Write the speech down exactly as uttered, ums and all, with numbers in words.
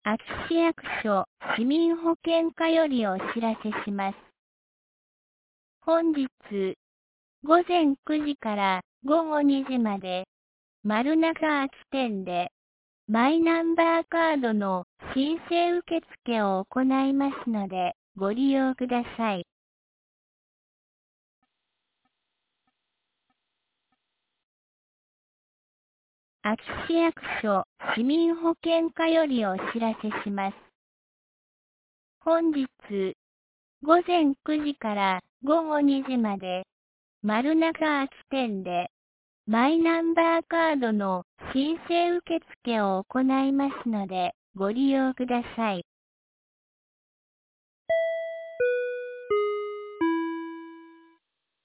秋市役所市民保険課よりお知らせします。本日、ごぜんくじからごごにじまで、丸中秋店で、マイナンバーカードの申請受付を行いますので、ご利用ください。秋市役所市民保険課よりお知らせします。本日、ごぜんくじからごごにじまで、丸中秋店で、マイナンバーカードの申請受付を行いますので、ご利用ください。